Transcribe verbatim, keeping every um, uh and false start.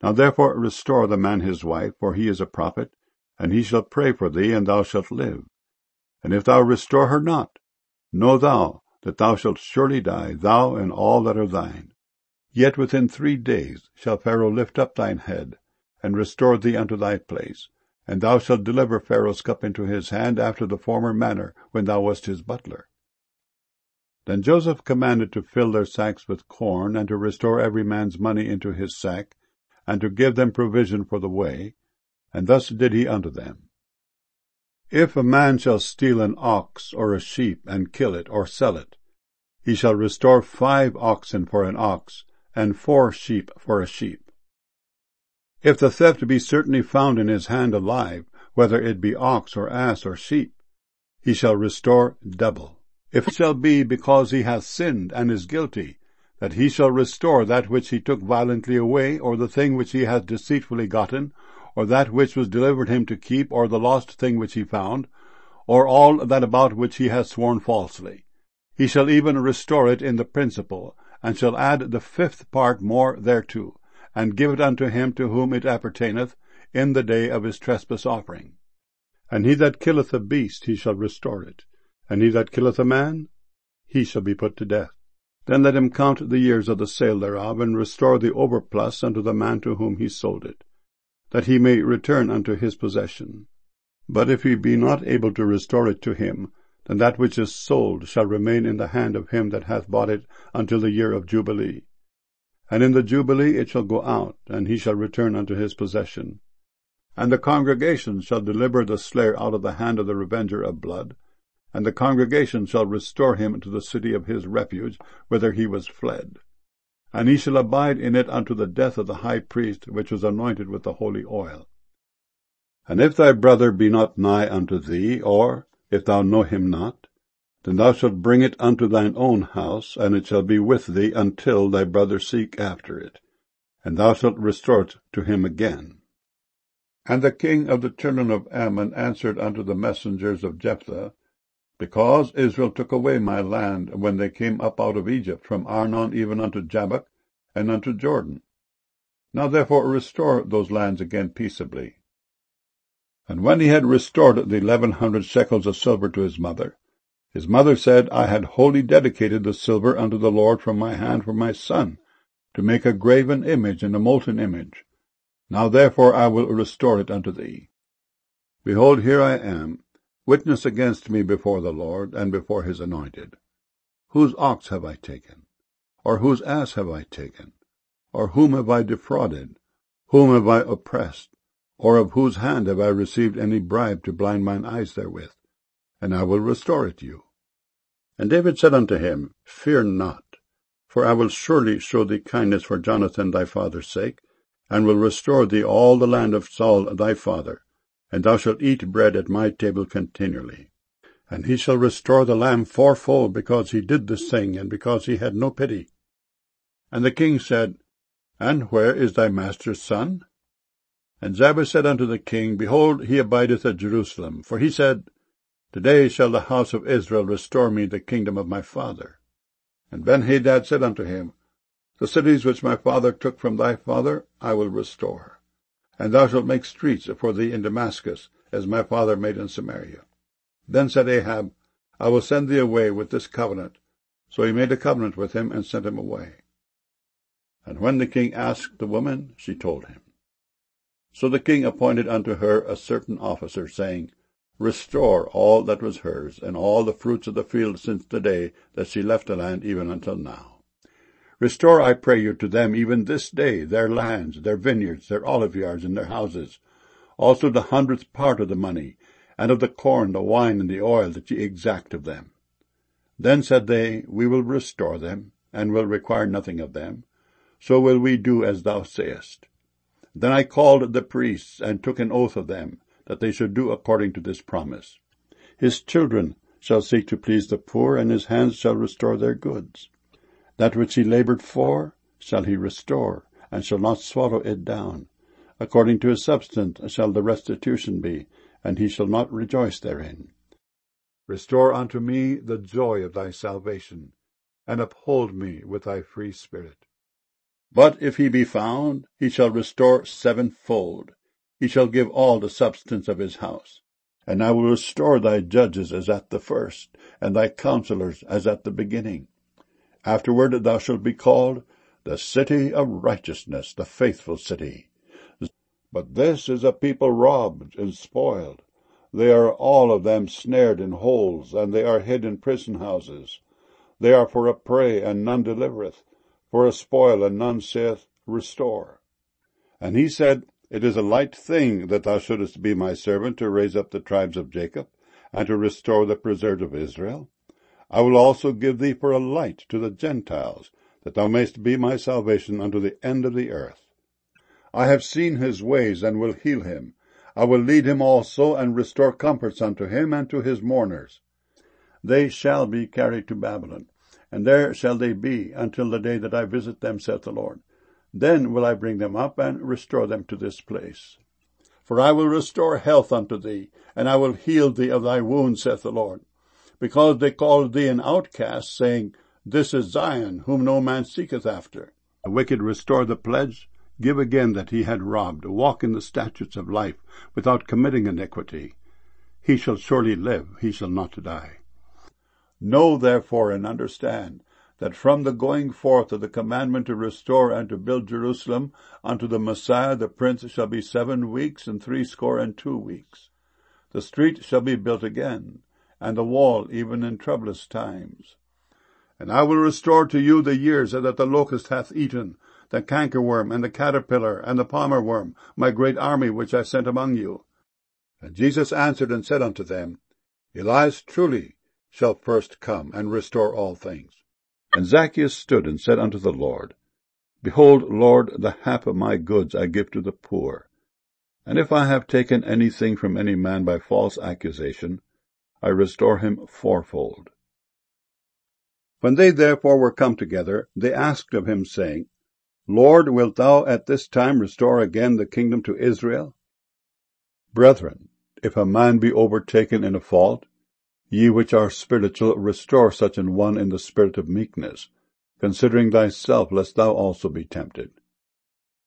Now therefore restore the man his wife, for he is a prophet, and he shall pray for thee, and thou shalt live. And if thou restore her not, know thou that thou shalt surely die, thou and all that are thine. Yet within three days shall Pharaoh lift up thine head, and restore thee unto thy place, and thou shalt deliver Pharaoh's cup into his hand after the former manner, when thou wast his butler. Then Joseph commanded to fill their sacks with corn, and to restore every man's money into his sack, and to give them provision for the way, and thus did he unto them. If a man shall steal an ox or a sheep, and kill it, or sell it, he shall restore five oxen for an ox, and four sheep for a sheep. If the theft be certainly found in his hand alive, whether it be ox or ass or sheep, he shall restore double. If it shall be because he hath sinned and is guilty, that he shall restore that which he took violently away, or the thing which he hath deceitfully gotten, or that which was delivered him to keep, or the lost thing which he found, or all that about which he hath sworn falsely, he shall even restore it in the principal, and shall add the fifth part more thereto, and give it unto him to whom it appertaineth, in the day of his trespass offering. And he that killeth a beast, he shall restore it, and he that killeth a man, he shall be put to death. Then let him count the years of the sale thereof, and restore the overplus unto the man to whom he sold it, that he may return unto his possession. But if he be not able to restore it to him, then that which is sold shall remain in the hand of him that hath bought it until the year of Jubilee. And in the Jubilee it shall go out, and he shall return unto his possession. And the congregation shall deliver the slayer out of the hand of the revenger of blood, and the congregation shall restore him to the city of his refuge, whither he was fled. And he shall abide in it unto the death of the high priest, which was anointed with the holy oil. And if thy brother be not nigh unto thee, or if thou know him not, then thou shalt bring it unto thine own house, and it shall be with thee until thy brother seek after it, and thou shalt restore it to him again. And the king of the children of Ammon answered unto the messengers of Jephthah, Because Israel took away my land when they came up out of Egypt, from Arnon even unto Jabbok, and unto Jordan. Now therefore restore those lands again peaceably. And when he had restored the eleven hundred shekels of silver to his mother, his mother said, I had wholly dedicated the silver unto the Lord from my hand for my son, to make a graven image and a molten image. Now therefore I will restore it unto thee. Behold, here I am, witness against me before the Lord, and before his anointed. Whose ox have I taken? Or whose ass have I taken? Or whom have I defrauded? Whom have I oppressed? Or of whose hand have I received any bribe to blind mine eyes therewith? And I will restore it you. And David said unto him, Fear not, for I will surely show thee kindness for Jonathan thy father's sake, and will restore thee all the land of Saul thy father, and thou shalt eat bread at my table continually. And he shall restore the lamb fourfold, because he did this thing, and because he had no pity. And the king said, And where is thy master's son? And Ziba said unto the king, Behold, he abideth at Jerusalem. For he said, Today shall the house of Israel restore me the kingdom of my father. And Benhadad said unto him, The cities which my father took from thy father I will restore. And thou shalt make streets for thee in Damascus, as my father made in Samaria. Then said Ahab, I will send thee away with this covenant. So he made a covenant with him, and sent him away. And when the king asked the woman, she told him. So the king appointed unto her a certain officer, saying, Restore all that was hers, and all the fruits of the field since the day that she left the land even until now. Restore, I pray you, to them even this day their lands, their vineyards, their olive yards, and their houses, also the hundredth part of the money, and of the corn, the wine, and the oil that ye exact of them. Then said they, We will restore them, and will require nothing of them. So will we do as thou sayest. Then I called the priests, and took an oath of them, that they should do according to this promise. His children shall seek to please the poor, and his hands shall restore their goods. That which he labored for shall he restore, and shall not swallow it down. According to his substance shall the restitution be, and he shall not rejoice therein. Restore unto me the joy of thy salvation, and uphold me with thy free spirit. But if he be found, he shall restore sevenfold. He shall give all the substance of his house. And I will restore thy judges as at the first, and thy counselors as at the beginning. Afterward thou shalt be called the city of righteousness, the faithful city. But this is a people robbed and spoiled. They are all of them snared in holes, and they are hid in prison houses. They are for a prey, and none delivereth, for a spoil, and none saith, Restore. And he said, It is a light thing that thou shouldest be my servant to raise up the tribes of Jacob, and to restore the preserved of Israel. I will also give thee for a light to the Gentiles, that thou mayst be my salvation unto the end of the earth. I have seen his ways, and will heal him. I will lead him also, and restore comforts unto him and to his mourners. They shall be carried to Babylon, and there shall they be until the day that I visit them, saith the Lord. Then will I bring them up, and restore them to this place. For I will restore health unto thee, and I will heal thee of thy wounds, saith the Lord. Because they called thee an outcast, saying, This is Zion, whom no man seeketh after. The wicked restore the pledge, give again that he had robbed, walk in the statutes of life, without committing iniquity. He shall surely live, he shall not die. Know therefore and understand, that from the going forth of the commandment to restore and to build Jerusalem unto the Messiah the Prince shall be seven weeks and threescore and two weeks. The street shall be built again, and the wall even in troublous times. And I will restore to you the years that the locust hath eaten, the cankerworm, and the caterpillar, and the palmer worm, my great army which I sent among you. And Jesus answered and said unto them, Elias truly shall first come, and restore all things. And Zacchaeus stood and said unto the Lord, Behold, Lord, the half of my goods I give to the poor. And if I have taken anything from any man by false accusation, I restore him fourfold. When they therefore were come together, they asked of him, saying, Lord, wilt thou at this time restore again the kingdom to Israel? Brethren, if a man be overtaken in a fault, ye which are spiritual, restore such an one in the spirit of meekness, considering thyself, lest thou also be tempted.